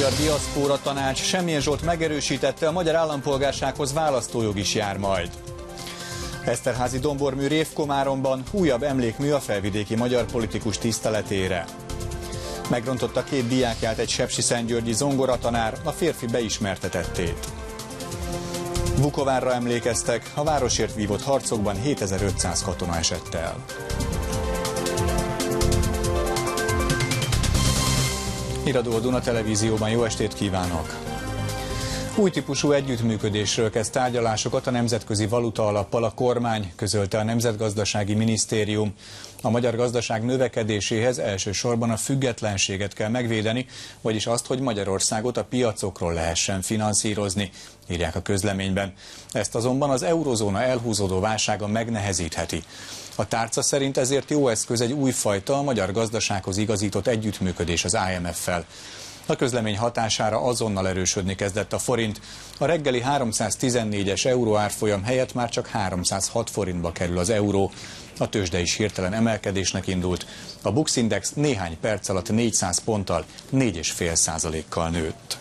Magyar Diaszpóra Tanács. Semmilyen Zsolt megerősítette, a magyar állampolgársághoz választójog is jár majd. Eszterházy dombormű Révkomáromban, újabb emlékmű a felvidéki magyar politikus tiszteletére. Megrontotta 2 diákját egy sepsiszentgyörgyi zongoratanár, a férfi beismertetett tét. Vukovárra emlékeztek, a városért vívott harcokban 7500 katona esett el. Híradó a Duna Televízióban, jó estét kívánok! Új típusú együttműködésről kezd tárgyalásokat a Nemzetközi Valutaalappal a kormány, közölte a Nemzetgazdasági Minisztérium. A magyar gazdaság növekedéséhez elsősorban a függetlenséget kell megvédeni, vagyis azt, hogy Magyarországot a piacokról lehessen finanszírozni, írják a közleményben. Ezt azonban az eurozóna elhúzódó válsága megnehezítheti. A tárca szerint ezért jó eszköz egy újfajta, a magyar gazdasághoz igazított együttműködés az IMF-fel. A közlemény hatására azonnal erősödni kezdett a forint. A reggeli 314-es euró árfolyam helyett már csak 306 forintba kerül az euró. A tőzsde is hirtelen emelkedésnek indult. A Bux Index néhány perc alatt 400 ponttal, 4,5%-kal nőtt.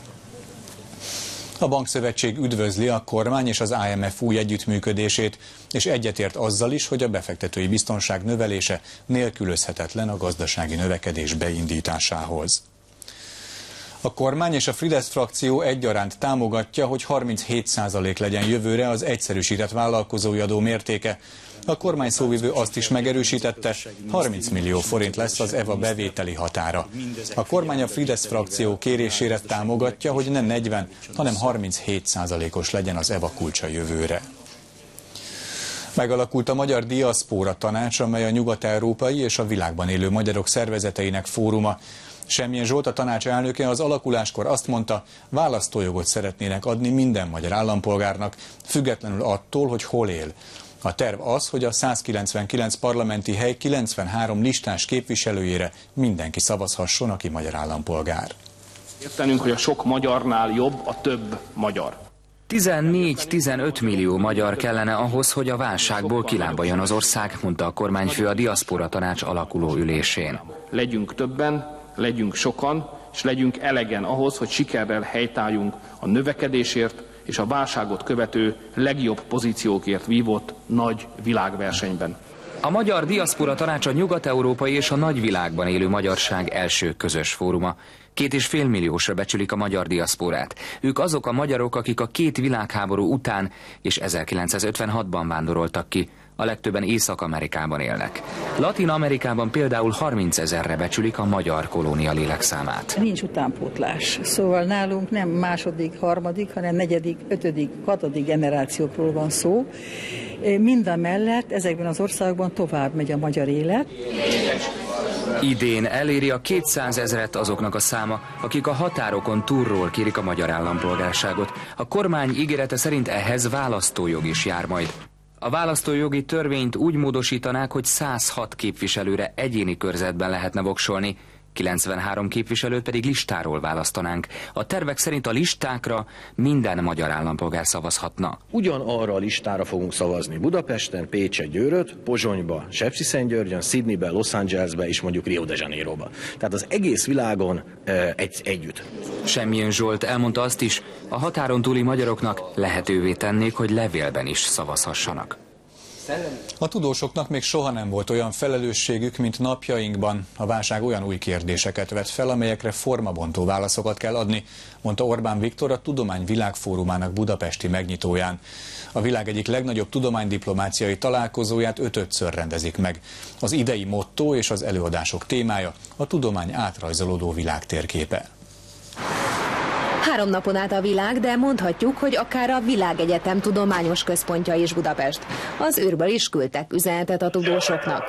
A Bankszövetség üdvözli a kormány és az IMF új együttműködését, és egyetért azzal is, hogy a befektetői biztonság növelése nélkülözhetetlen a gazdasági növekedés beindításához. A kormány és a Fidesz frakció egyaránt támogatja, hogy 37% legyen jövőre az egyszerűsített vállalkozói adó mértéke. A kormány szóvivő azt is megerősítette, 30 millió forint lesz az EVA bevételi határa. A kormány a Fidesz frakció kérésére támogatja, hogy ne 40, hanem 37%-os legyen az EVA kulcsa jövőre. Megalakult a Magyar Diaszpóra Tanács, amely a nyugat-európai és a világban élő magyarok szervezeteinek fóruma. Semmilyen Zsolt, a tanács elnöke az alakuláskor azt mondta, választójogot szeretnének adni minden magyar állampolgárnak, függetlenül attól, hogy hol él. A terv az, hogy a 199 parlamenti hely 93 listás képviselőjére mindenki szavazhasson, aki magyar állampolgár. Értenünk, hogy a sok magyarnál jobb a több magyar. 14-15 millió magyar kellene ahhoz, hogy a válságból kilábaljon az ország, mondta a kormányfő a Diaszpóra Tanács alakuló ülésén. Legyünk többen, legyünk sokan, és legyünk elegen ahhoz, hogy sikerrel helytálljunk a növekedésért és a válságot követő legjobb pozíciókért vívott nagy világversenyben. A Magyar Diaszpóra Tanács a nyugat-európai és a nagyvilágban élő magyarság első közös fóruma. 2,5 milliósra becsülik a magyar diaszpórát. Ők azok a magyarok, akik a 2 világháború után és 1956-ban vándoroltak ki. A legtöbben Észak-Amerikában élnek. Latin-Amerikában például 30 000-re becsülik a magyar kolónia lélekszámát. Nincs utánpótlás. Szóval nálunk nem második, harmadik, hanem negyedik, ötödik, hatodik generációkról van szó. Mindamellett ezekben az országokban tovább megy a magyar élet. Idén eléri a 200 000-et azoknak a száma, akik a határokon túlról kérik a magyar állampolgárságot. A kormány ígérete szerint ehhez választójog is jár majd. A választójogi törvényt úgy módosítanák, hogy 106 képviselőre egyéni körzetben lehetne voksolni, 93 képviselőt pedig listáról választanánk. A tervek szerint a listákra minden magyar állampolgár szavazhatna. Ugyanarra a listára fogunk szavazni Budapesten, Pécset, Győröt, Pozsonyba, Sepsiszentgyörgyön, Sydneybe, Los Angelesbe és mondjuk Rio de Janeiroba. Tehát az egész világon együtt. Semmilyen Zsolt elmondta azt is, a határon túli magyaroknak lehetővé tennék, hogy levélben is szavazhassanak. A tudósoknak még soha nem volt olyan felelősségük, mint napjainkban. A válság olyan új kérdéseket vet fel, amelyekre formabontó válaszokat kell adni, mondta Orbán Viktor a Tudomány Világfórumának budapesti megnyitóján. A világ egyik legnagyobb tudománydiplomáciai találkozóját 5-ször rendezik meg. Az idei motto és az előadások témája a tudomány átrajzolódó világtérképe. 3 napon át a világ, de mondhatjuk, hogy akár a Világegyetem tudományos központja is Budapest. Az űrből is küldtek üzenetet a tudósoknak.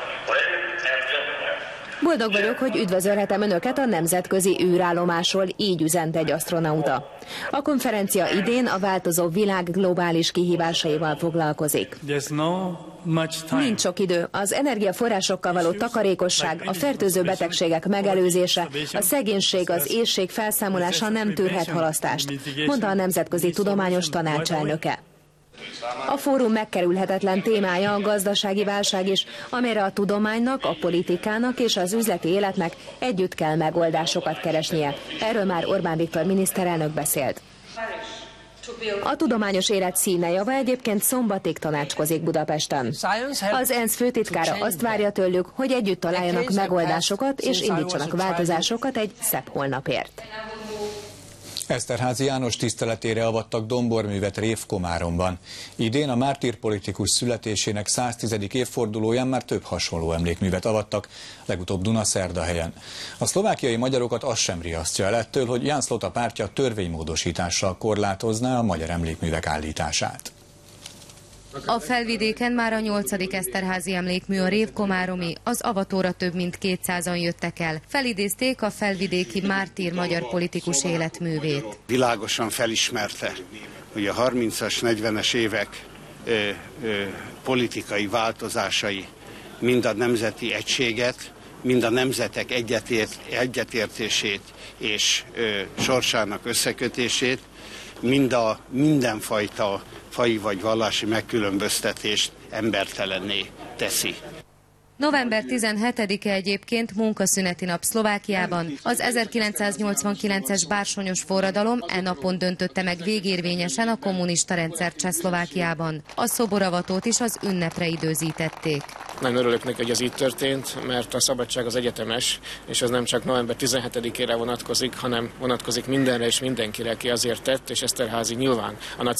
Boldog vagyok, hogy üdvözölhetem Önöket a nemzetközi űrállomásról, így üzent egy asztronauta. A konferencia idén a változó világ globális kihívásaival foglalkozik. Nincs sok idő. Az energiaforrásokkal való takarékosság, a fertőző betegségek megelőzése, a szegénység, az éhség felszámolása nem tűrhet halasztást, mondta a Nemzetközi Tudományos Tanács elnöke. A fórum megkerülhetetlen témája a gazdasági válság is, amelyre a tudománynak, a politikának és az üzleti életnek együtt kell megoldásokat keresnie. Erről már Orbán Viktor miniszterelnök beszélt. A tudományos élet színejava egyébként szombatig tanácskozik Budapesten. Az ENSZ főtitkára azt várja tőlük, hogy együtt találjanak megoldásokat és indítsanak változásokat egy szebb holnapért. Eszterházy János tiszteletére avattak domborművet Révkomáromban. Idén a mártírpolitikus születésének 110. évfordulóján már több hasonló emlékművet avattak, legutóbb Dunaszerdahelyen. A szlovákiai magyarokat az sem riasztja el ettől, hogy Ján Slota pártja törvénymódosítással korlátozná a magyar emlékművek állítását. A Felvidéken már a 8. Eszterházy emlékmű, a Révkomáromi, az avatóra több mint 200-an jöttek el. Felidézték a felvidéki mártír magyar politikus életművét. Világosan felismerte, hogy a 30-as, 40-es évek politikai változásai mind a nemzeti egységet, mind a nemzetek egyetértését és sorsának összekötését, mind a mindenfajta faji vagy vallási megkülönböztetést embertelenné teszi. November 17-e egyébként munkaszüneti nap Szlovákiában. Az 1989-es bársonyos forradalom e napon döntötte meg végérvényesen a kommunista rendszer Csehszlovákiában. A szoboravatót is az ünnepre időzítették. Nagyon örülök neki, hogy ez így történt, mert a szabadság az egyetemes, és ez nem csak november 17-ére vonatkozik, hanem vonatkozik mindenre és mindenkire, aki azért tett, és Eszterházy nyilván a nagy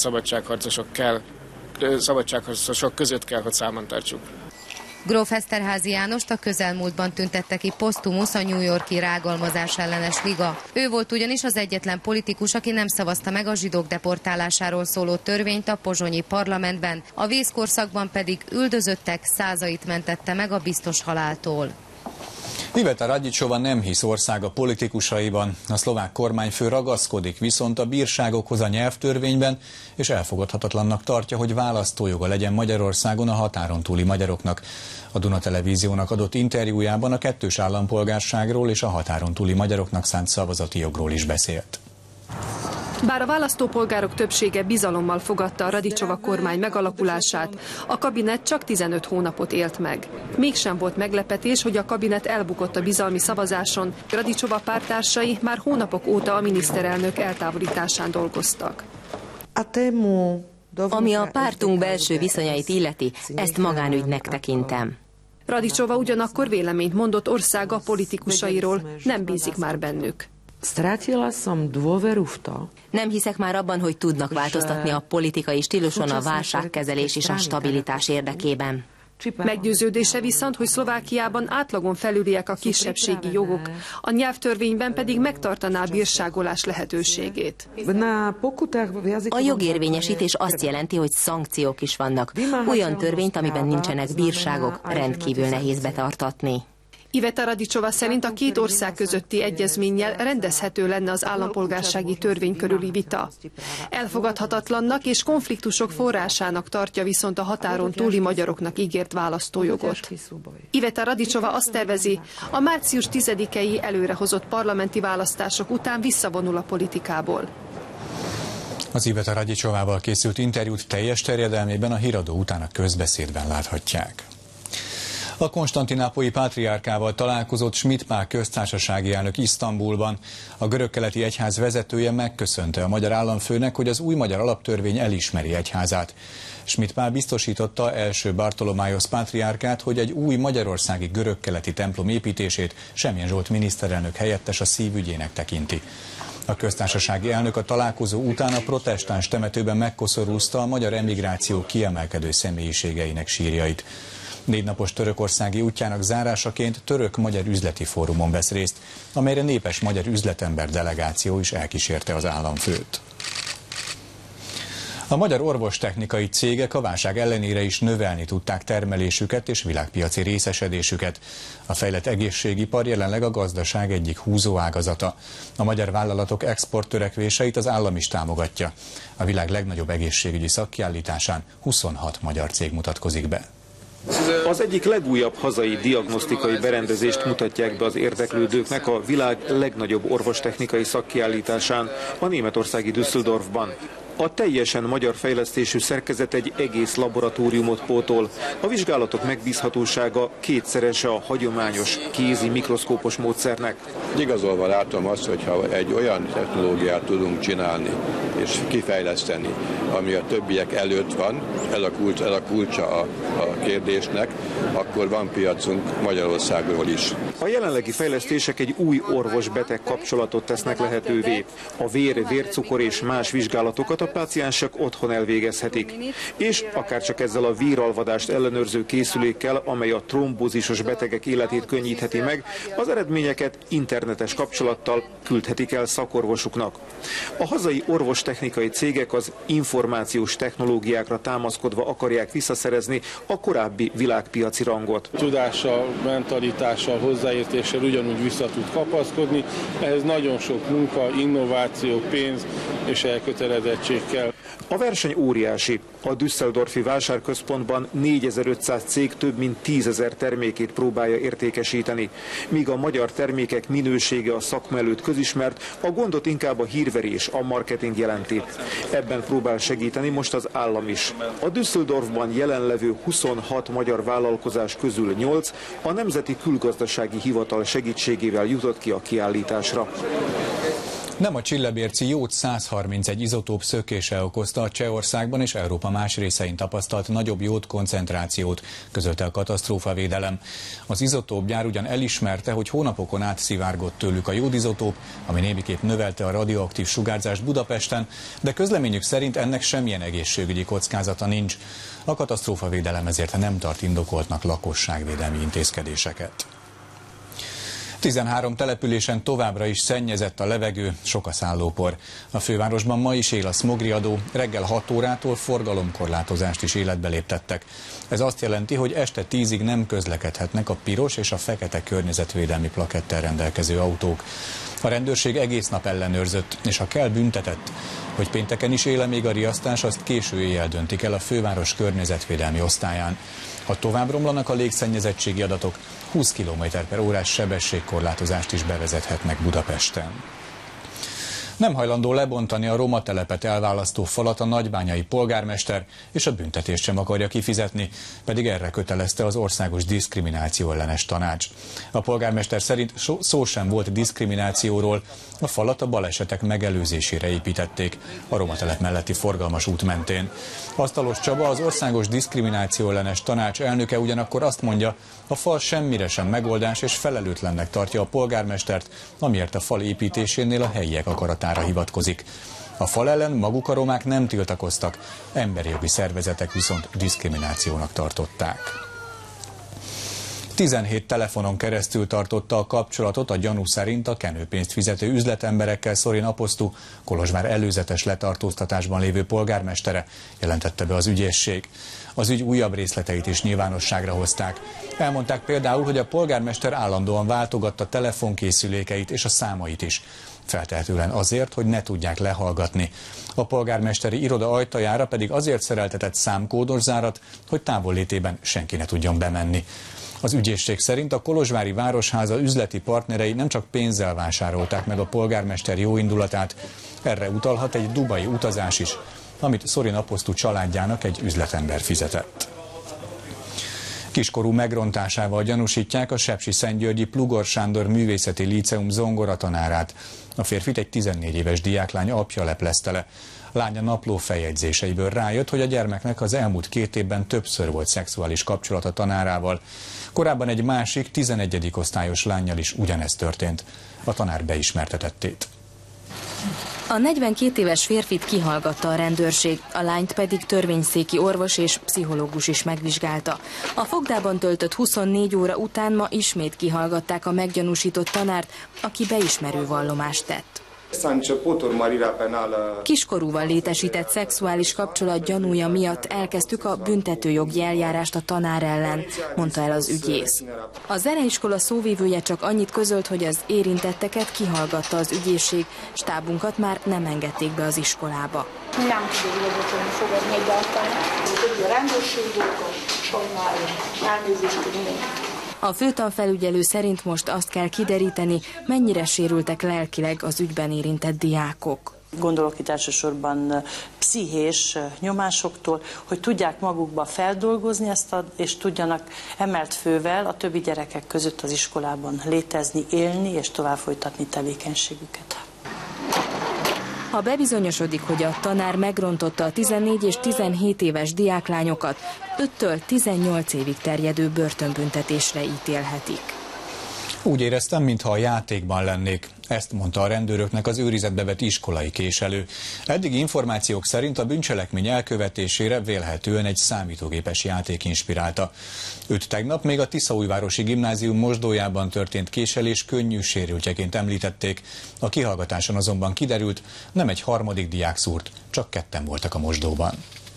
szabadságharcosok között kell, hogy számon tartsuk. Gróf Eszterházy Jánost a közelmúltban tüntette ki posztumusz a New York-i rágalmazás ellenes liga. Ő volt ugyanis az egyetlen politikus, aki nem szavazta meg a zsidók deportálásáról szóló törvényt a pozsonyi parlamentben, a vészkorszakban pedig üldözöttek százait mentette meg a biztos haláltól. Iveta Radicsova nem hisz országa politikusaiban. A szlovák kormányfő ragaszkodik viszont a bírságokhoz a nyelvtörvényben, és elfogadhatatlannak tartja, hogy választójoga legyen Magyarországon a határon túli magyaroknak. A Duna Televíziónak adott interjújában a kettős állampolgárságról és a határon túli magyaroknak szánt szavazati jogról is beszélt. Bár a választópolgárok többsége bizalommal fogadta a Radicsova kormány megalakulását, a kabinet csak 15 hónapot élt meg. Mégsem volt meglepetés, hogy a kabinet elbukott a bizalmi szavazáson. Radicsova párttársai már hónapok óta a miniszterelnök eltávolításán dolgoztak. Ami a pártunk belső viszonyait illeti, ezt magánügynek tekintem. Radicsova ugyanakkor véleményt mondott országa politikusairól, nem bízik már bennük. Nem hiszek már abban, hogy tudnak változtatni a politikai stíluson a válságkezelés és a stabilitás érdekében. Meggyőződése viszont, hogy Szlovákiában átlagon felüliek a kisebbségi jogok, a nyelvtörvényben pedig megtartaná a bírságolás lehetőségét. A jogérvényesítés azt jelenti, hogy szankciók is vannak. Olyan törvényt, amiben nincsenek bírságok, rendkívül nehéz betartatni. Iveta Radicsova szerint a két ország közötti egyezménnyel rendezhető lenne az állampolgársági törvény körüli vita. Elfogadhatatlannak és konfliktusok forrásának tartja viszont a határon túli magyaroknak ígért választójogot. Iveta Radicsova azt tervezi, a március 10-i előrehozott parlamenti választások után visszavonul a politikából. Az Iveta Radicsovával készült interjút teljes terjedelmében a híradó után a közbeszédben láthatják. A konstantinápolyi pátriárkával találkozott Schmidt Pál köztársasági elnök Isztambulban. A görögkeleti egyház vezetője megköszönte a magyar államfőnek, hogy az új magyar alaptörvény elismeri egyházát. Schmidt Pál biztosította első Bartolomájosz pátriárkát, hogy egy új magyarországi görögkeleti templom építését Semjén Zsolt miniszterelnök helyettes a szívügyének tekinti. A köztársasági elnök a találkozó után a protestáns temetőben megkoszorúzta a magyar emigráció kiemelkedő személyiségeinek sírjait. 4 napos törökországi útjának zárásaként török-magyar üzleti fórumon vesz részt, amelyre népes magyar üzletember delegáció is elkísérte az államfőt. A magyar orvostechnikai cégek a válság ellenére is növelni tudták termelésüket és világpiaci részesedésüket. A fejlett egészségipar jelenleg a gazdaság egyik húzóágazata. A magyar vállalatok exporttörekvéseit az állam is támogatja. A világ legnagyobb egészségügyi szakkiállításán 26 magyar cég mutatkozik be. Az egyik legújabb hazai diagnosztikai berendezést mutatják be az érdeklődőknek a világ legnagyobb orvostechnikai szakkiállításán, a németországi Düsseldorfban. A teljesen magyar fejlesztésű szerkezet egy egész laboratóriumot pótol. A vizsgálatok megbízhatósága kétszerese a hagyományos kézi mikroszkópos módszernek. Igazolva látom azt, hogyha egy olyan technológiát tudunk csinálni és kifejleszteni, ami a többiek előtt van, ez a kulcsa a kérdésnek, akkor van piacunk Magyarországról is. A jelenlegi fejlesztések egy új orvos-beteg kapcsolatot tesznek lehetővé. A vér, vércukor és más vizsgálatokat a páciensek otthon elvégezhetik. És akárcsak ezzel a véralvadást ellenőrző készülékkel, amely a trombózisos betegek életét könnyítheti meg, az eredményeket internetes kapcsolattal küldhetik el szakorvosuknak. A hazai orvostechnikai cégek az információs technológiákra támaszkodva akarják visszaszerezni a korábbi világpiaci rangot. Tudással, mentalitással, hozzáértéssel ugyanúgy vissza tud kapaszkodni. Ehhez nagyon sok munka, innováció, pénz és elkötelezettség kell. A verseny óriási. A Düsseldorfi vásárközpontban 4500 cég több mint 10 000 termékét próbálja értékesíteni. Míg a magyar termékek minősége a szakma előtt közismert, a gondot inkább a hírverés, a marketing jelenti. Ebben próbál segíteni most az állam is. A Düsseldorfban jelenlevő 26 magyar vállalkozás közül 8 a Nemzeti Külgazdasági Hivatal segítségével jutott ki a kiállításra. Nem a csillebérci jód 131 izotóp szökése okozta a Csehországban és Európa más részein tapasztalt nagyobb jód koncentrációt, közölte a katasztrófavédelem. Az izotópgyár ugyan elismerte, hogy hónapokon át szivárgott tőlük a jódizotóp, ami némiképp növelte a radioaktív sugárzást Budapesten, de közleményük szerint ennek semmilyen egészségügyi kockázata nincs. A katasztrófavédelem ezért nem tart indokoltnak lakosságvédelmi intézkedéseket. 13 településen továbbra is szennyezett a levegő, sok a szállópor. A fővárosban ma is él a szmogriadó, reggel 6 órától forgalomkorlátozást is életbe léptettek. Ez azt jelenti, hogy este 10-ig nem közlekedhetnek a piros és a fekete környezetvédelmi plakettel rendelkező autók. A rendőrség egész nap ellenőrzött, és ha kell, büntetett. Hogy pénteken is éle még a riasztás, azt késő éjjel döntik el a főváros környezetvédelmi osztályán. Ha tovább romlanak a légszennyezettségi adatok, 20 km/h sebességkorlátozást is bevezethetnek Budapesten. Nem hajlandó lebontani a roma telepet elválasztó falat a nagybányai polgármester, és a büntetést sem akarja kifizetni, pedig erre kötelezte az Országos Diszkrimináció Ellenes Tanács. A polgármester szerint szó sem volt diszkriminációról, a falat a balesetek megelőzésére építették, a roma telep melletti forgalmas út mentén. Asztalos Csaba, az Országos Diszkrimináció Ellenes Tanács elnöke ugyanakkor azt mondja, a fal semmire sem megoldás, és felelőtlennek tartja a polgármestert, amiért a fal építésénél a helyiek akaratára hivatkozik. A fal ellen maguk a romák nem tiltakoztak, emberi jogi szervezetek viszont diszkriminációnak tartották. 17 telefonon keresztül tartotta a kapcsolatot a gyanú szerint a kenőpénzt fizető üzletemberekkel Szorin Aposztu, Kolozsvár előzetes letartóztatásban lévő polgármestere, jelentette be az ügyészség. Az ügy újabb részleteit is nyilvánosságra hozták. Elmondták például, hogy a polgármester állandóan váltogatta telefonkészülékeit és a számait is. Feltehetően azért, hogy ne tudják lehallgatni. A polgármesteri iroda ajtajára pedig azért szereltetett számkódos zárat, hogy távollétében senki ne tudjon bemenni. Az ügyészség szerint a kolozsvári városháza üzleti partnerei nem csak pénzzel vásárolták meg a polgármester jóindulatát, erre utalhat egy dubai utazás is, amit Szorin Aposztu családjának egy üzletember fizetett. Kiskorú megrontásával gyanúsítják a sepsiszentgyörgyi Plugor Sándor Művészeti Líceum zongoratanárát. A férfit egy 14 éves diáklány apja leplezte le. Lánya napló feljegyzéseiből rájött, hogy a gyermeknek az elmúlt 2 évben többször volt szexuális kapcsolata tanárával. Korábban egy másik, 11. osztályos lánnyal is ugyanezt történt. A tanár beismertetettét. A 42 éves férfit kihallgatta a rendőrség, a lányt pedig törvényszéki orvos és pszichológus is megvizsgálta. A fogdában töltött 24 óra után ma ismét kihallgatták a meggyanúsított tanárt, aki beismerő vallomást tett. Kiskorúval létesített szexuális kapcsolat gyanúja miatt elkezdtük a büntetőjogi eljárást a tanár ellen, mondta el az ügyész. A zeneiskola szóvivője csak annyit közölt, hogy az érintetteket kihallgatta az ügyészség, stábunkat már nem engedték be az iskolába. Nem tudjuk fogadni egyáltalán, hogy a rendőrségünk, sajnálom, elnézést tudunk. A főtanfelügyelő szerint most azt kell kideríteni, mennyire sérültek lelkileg az ügyben érintett diákok. Gondolok itt elsősorban pszichés nyomásoktól, hogy tudják magukba feldolgozni ezt, és tudjanak emelt fővel a többi gyerekek között az iskolában létezni, élni és tovább folytatni tevékenységüket. Ha bebizonyosodik, hogy a tanár megrontotta a 14 és 17 éves diáklányokat, 5-től 18 évig terjedő börtönbüntetésre ítélhetik. Úgy éreztem, mintha a játékban lennék. Ezt mondta a rendőröknek az őrizetbe vett iskolai késelő. Eddigi információk szerint a bűncselekmény elkövetésére vélhetően egy számítógépes játék inspirálta. Őt tegnap még a Tiszaújvárosi Gimnázium mosdójában történt késelés könnyű sérültjeként említették. A kihallgatáson azonban kiderült, nem egy harmadik diák szúrt, csak ketten voltak a mosdóban.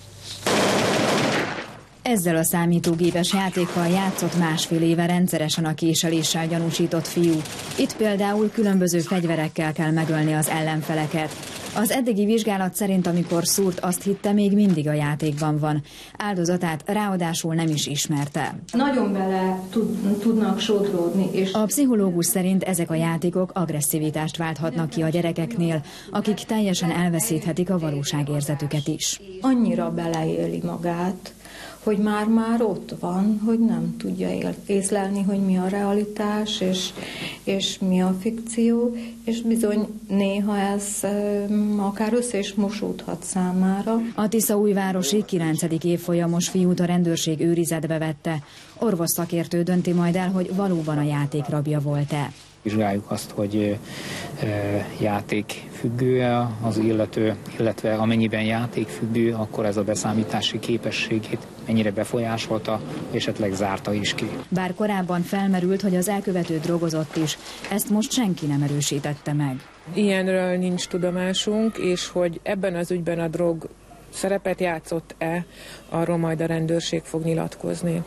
Ezzel a számítógépes játékkal játszott másfél éve rendszeresen a késeléssel gyanúsított fiú. Itt például különböző fegyverekkel kell megölni az ellenfeleket. Az eddigi vizsgálat szerint, amikor szúrt, azt hitte, még mindig a játékban van. Áldozatát ráadásul nem is ismerte. Nagyon bele tudnak sodródni. És a pszichológus szerint ezek a játékok agresszivitást válthatnak ki a gyerekeknél, akik teljesen elveszíthetik a valóságérzetüket is. Annyira beleéli magát, hogy már ott van, hogy nem tudja észlelni, hogy mi a realitás, és mi a fikció, és bizony néha ez akár össze is mosódhat számára. A Tiszaújvárosi 9. évfolyamos fiút a rendőrség őrizetbe vette. Orvosszakértő dönti majd el, hogy valóban a játék rabja volt-e. Vizsgáljuk azt, hogy játékfüggő-e az illető, illetve amennyiben játékfüggő, akkor ez a beszámítási képességét mennyire befolyásolta, esetleg zárta is ki. Bár korábban felmerült, hogy az elkövető drogozott is, ezt most senki nem erősítette meg. Ilyenről nincs tudomásunk, és hogy ebben az ügyben a drog szerepet játszott-e, arról majd a rendőrség fog nyilatkozni.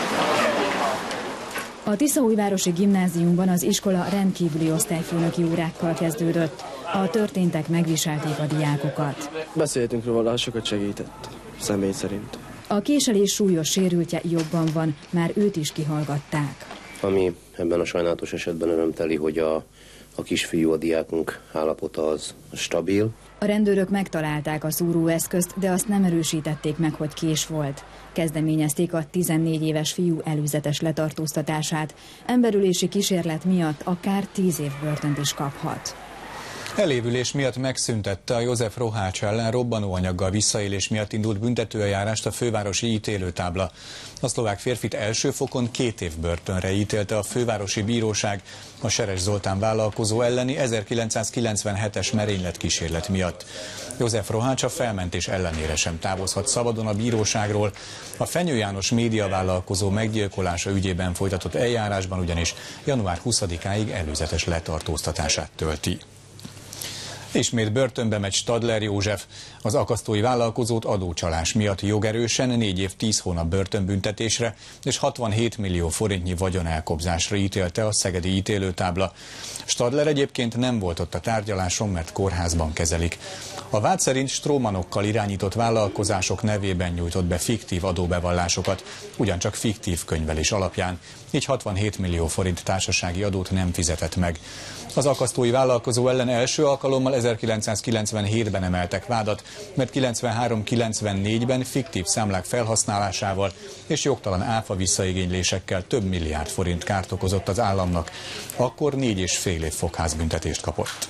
A Tiszaújvárosi Gimnáziumban az iskola rendkívüli osztályfőnöki órákkal kezdődött. A történtek megviselték a diákokat. Beszéltünk róla, sokat segített, személy szerint. A késelés súlyos sérültje jobban van, már őt is kihallgatták. Ami ebben a sajnálatos esetben örömteli, hogy a kisfiú, a diákunk állapota az stabil. A rendőrök megtalálták a szúróeszközt, de azt nem erősítették meg, hogy kés volt. Kezdeményezték a 14 éves fiú előzetes letartóztatását. Emberölési kísérlet miatt akár 10 év börtönt is kaphat. Elévülés miatt megszüntette a József Rohács ellen robbanóanyaggal visszaélés miatt indult büntetőeljárást a fővárosi ítélőtábla. A szlovák férfit első fokon 2 év börtönre ítélte a fővárosi bíróság a Seres Zoltán vállalkozó elleni 1997-es merényletkísérlet miatt. József Rohács a felmentés ellenére sem távozhat szabadon a bíróságról. A Fenyő János médiavállalkozó meggyilkolása ügyében folytatott eljárásban ugyanis január 20-áig előzetes letartóztatását tölti. Ismét börtönbe megy Stadler József. Az akasztói vállalkozót adócsalás miatt jogerősen 4 év 10 hónap börtönbüntetésre és 67 millió forintnyi vagyonelkobzásra ítélte a szegedi ítélőtábla. Stadler egyébként nem volt ott a tárgyaláson, mert kórházban kezelik. A vád szerint strómanokkal irányított vállalkozások nevében nyújtott be fiktív adóbevallásokat, ugyancsak fiktív könyvelés alapján, így 67 millió forint társasági adót nem fizetett meg. Az akasztói vállalkozó ellen első alkalommal 1997-ben emeltek vádat, mert 93-94-ben fiktív számlák felhasználásával és jogtalan áfa visszaigénylésekkel több milliárd forint kárt okozott az államnak. Akkor 4,5 év fogházbüntetést kapott.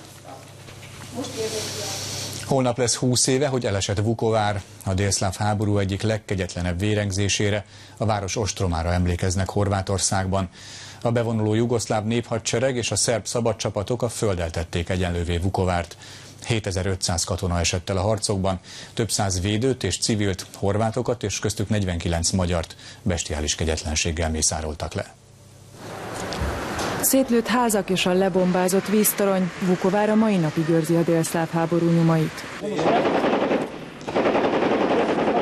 Holnap lesz 20 éve, hogy elesett Vukovár. A délszláv háború egyik legkegyetlenebb vérengzésére, a város ostromára emlékeznek Horvátországban. A bevonuló jugoszláv néphadsereg és a szerb szabadcsapatok a földdel tették egyenlővé Vukovárt. 7500 katona esett el a harcokban, több száz védőt és civilt, horvátokat és köztük 49 magyart bestiális kegyetlenséggel mészároltak le. Szétlőtt házak és a lebombázott víztorony, Vukovár a mai napig őrzi a délszláv háború nyomait. A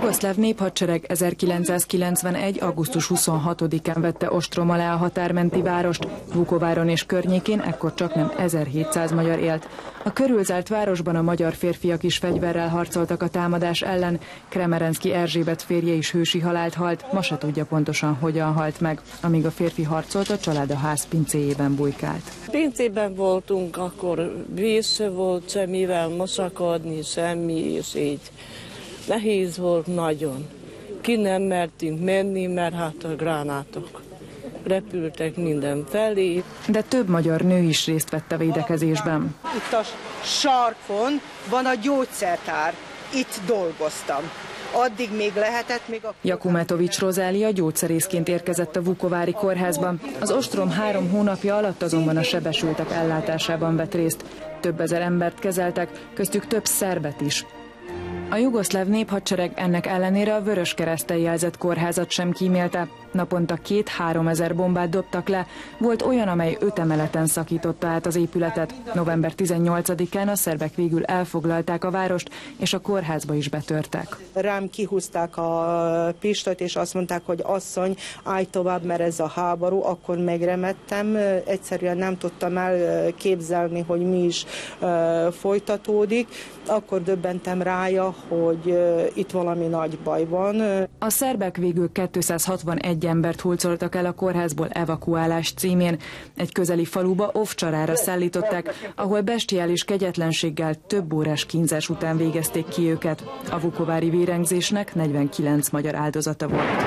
jugoszláv néphadsereg 1991. augusztus 26-án vette ostrom alá a határmenti várost. Vukováron és környékén ekkor csaknem 1700 magyar élt. A körülzárt városban a magyar férfiak is fegyverrel harcoltak a támadás ellen. Kremerenszky Erzsébet férje is hősi halált halt, ma se tudja pontosan, hogyan halt meg. Amíg a férfi harcolt, a család a ház pincéjében bujkált. Pincében voltunk, akkor víz volt, semmivel mosakodni, semmi, és így nehéz volt nagyon. Ki nem mertünk menni, mert hát a gránátok repültek mindenfelé. De több magyar nő is részt vett a védekezésben. Itt a sarkon van a gyógyszertár, itt dolgoztam. Addig még lehetett, még a... Jakumetovics Rozália gyógyszerészként érkezett a vukovári kórházba. Az ostrom 3 hónapja alatt azonban a sebesültek ellátásában vett részt. Több ezer embert kezeltek, köztük több szerbet is. A jugoszláv néphadsereg ennek ellenére a Vöröskereszttel jelzett kórházat sem kímélte. Naponta 2-3 ezer bombát dobtak le. Volt olyan, amely 5 emeleten szakította át az épületet. November 18-án a szerbek végül elfoglalták a várost, és a kórházba is betörtek. Rám kihúzták a pistolyt, és azt mondták, hogy asszony, állj tovább, mert ez a háború. Akkor megremettem, egyszerűen nem tudtam elképzelni, hogy mi is folytatódik. Akkor döbbentem rája, hogy itt valami nagy baj van. A szerbek végül 261 embert hurcoltak el a kórházból evakuálás címén. Egy közeli faluba, Ovcsarára szállították, ahol bestiális kegyetlenséggel több órás kínzás után végezték ki őket. A vukovári vérengzésnek 49 magyar áldozata volt.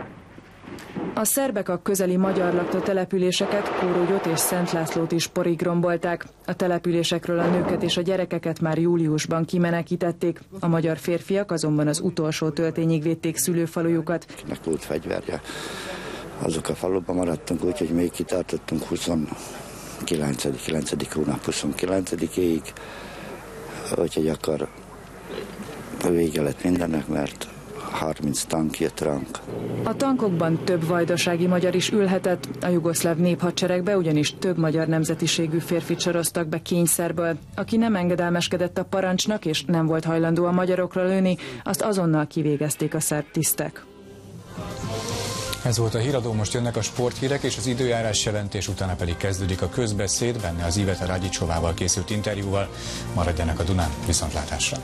A szerbek a közeli magyar lakta településeket, Kórogyot és Szent Lászlót is porig rombolták. A településekről a nőket és a gyerekeket már júliusban kimenekítették. A magyar férfiak azonban az utolsó töltényig védték szülőfalujukat. Nek volt fegyverje. Azok a faluban maradtunk, úgyhogy még kitartottunk 9. hónap 29-ig. Úgyhogy akkor vége lett mindennek, mert 30 tank jött ránk. A tankokban több vajdasági magyar is ülhetett, a jugoszláv néphadseregbe ugyanis több magyar nemzetiségű férfit soroztak be kényszerből. Aki nem engedelmeskedett a parancsnak és nem volt hajlandó a magyarokra lőni, azt azonnal kivégezték a szerb tisztek. Ez volt a híradó, most jönnek a sporthírek és az időjárás jelentés, utána pedig kezdődik a közbeszéd, benne az Iveta Radicsovával készült interjúval. Maradjanak a Dunán, viszontlátásra!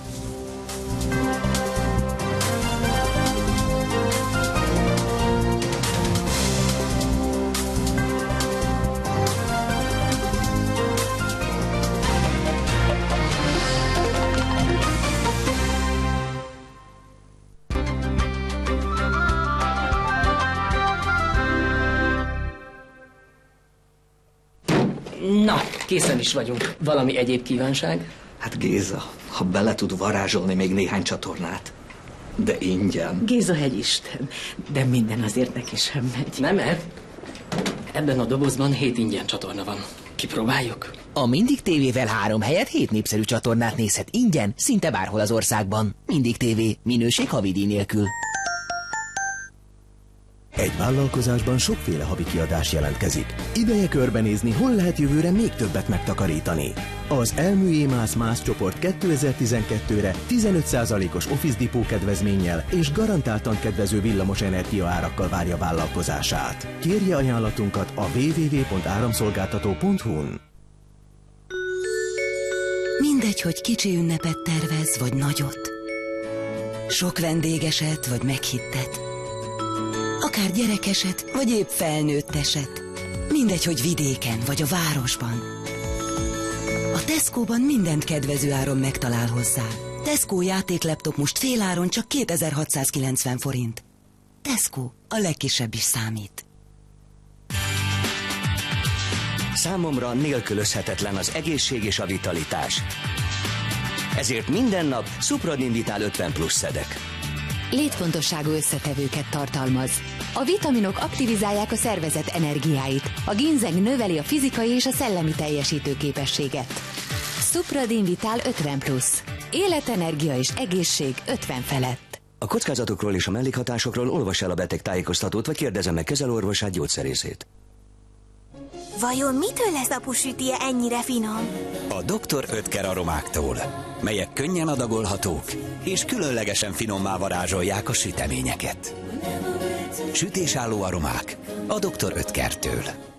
Na, készen is vagyunk. Valami egyéb kívánság? Hát Géza, ha bele tud varázsolni még néhány csatornát. De ingyen. Géza hegyisten, de minden azért neki sem megy. Nem, ebben a dobozban 7 ingyen csatorna van. Kipróbáljuk? A Mindig TV-vel 3 helyett 7 népszerű csatornát nézhet ingyen, szinte bárhol az országban. Mindig TV, minőség havidíj nélkül. Egy vállalkozásban sokféle havi kiadás jelentkezik. Ideje körbenézni, hol lehet jövőre még többet megtakarítani. Az Elmű Más csoport 2012-re 15%-os Office Depot kedvezménnyel és garantáltan kedvező villamos energia árakkal várja vállalkozását. Kérje ajánlatunkat a www.áramszolgáltató.hu-n. Mindegy, hogy kicsi ünnepet tervez, vagy nagyot. Sok vendégeset, vagy meghittet. Akár gyerekeset, vagy épp felnőtteset. Mindegy, hogy vidéken, vagy a városban. A Tesco-ban mindent kedvező áron megtalál hozzá. Tesco játéklaptop most féláron csak 2690 forint. Tesco, a legkisebb is számít. Számomra nélkülözhetetlen az egészség és a vitalitás. Ezért minden nap Supradin Vital 50 plusz szedek. Létfontosságú összetevőket tartalmaz. A vitaminok aktivizálják a szervezet energiáit. A ginzeng növeli a fizikai és a szellemi teljesítőképességet. Supradin Vital 50 plusz. Életenergia és egészség 50 felett. A kockázatokról és a mellékhatásokról olvass el a betegtájékoztatót, vagy kérdezze meg kezelőorvosát, gyógyszerészét. Vajon mitől lesz apusütije ennyire finom? A Dr. Oetker aromáktól, melyek könnyen adagolhatók és különlegesen finommá varázsolják a süteményeket. Sütésálló aromák a Dr. Oetkertől.